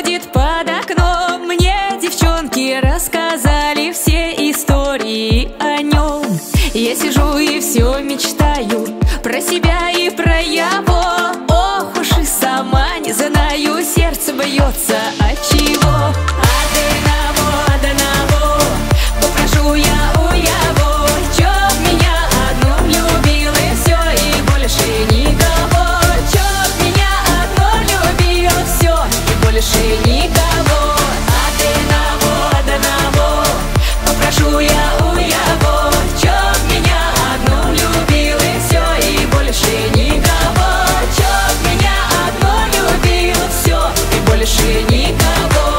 бродит под окном. Мне девчонки рассказали все истории о нем. Я сижу и все мечтаю про себя и про его. Ох уж и сама не знаю, сердце бьется от чего. Одного попрошу я у его, чтоб меня одну любил и все, и больше никого. Чтоб меня одну любил все, и больше никого. Одного попрошу я у его, чтоб меня одну любил и все, и больше никого. Чтоб меня одну любил все, и больше никого.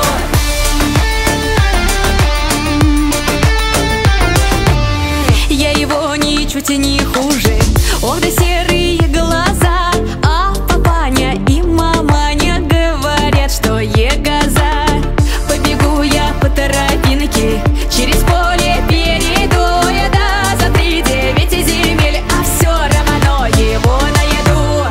Я его ничуть не хуже. Ох, да серые глаза. А папаня и маманя говорят, что егоза. Побегу я по тропинке, через поле перейду я, да, за 3-9 земель, а все равно его найду.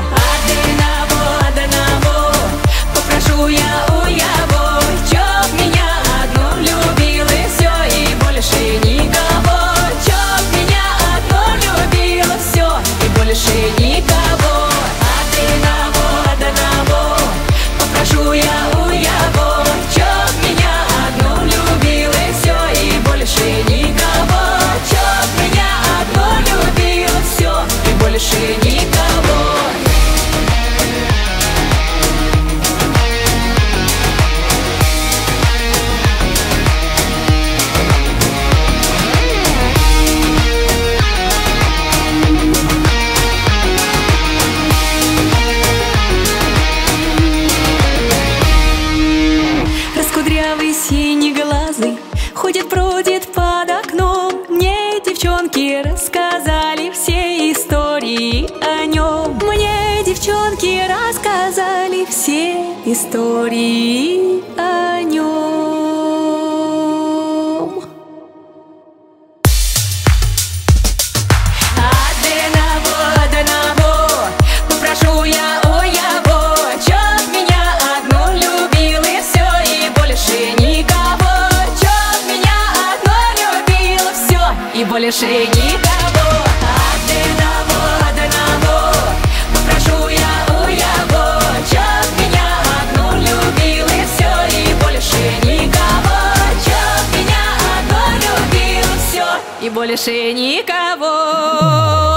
Одного попрошу я у его, чтоб меня одну любил и все, и больше никого. Чтоб меня одну любил все, и больше никого. Одного попрошу я у его, чтоб меня одну любил и все, и больше никого. Чтоб меня одну любил все, и больше никого. Раскудрявый синеглазый ходит, бродит под окном. Мне девчонки рассказали все истории о нем. Мне девчонки рассказали все истории о нем. Одного попрошу я у его, чтоб меня одну любил и все, и больше никого. Чтоб меня одну любил все, и больше никого. Одного попрошу я у его, чтоб меня одну любил и все, и больше никого. Чтоб меня одну любил все, и больше никого.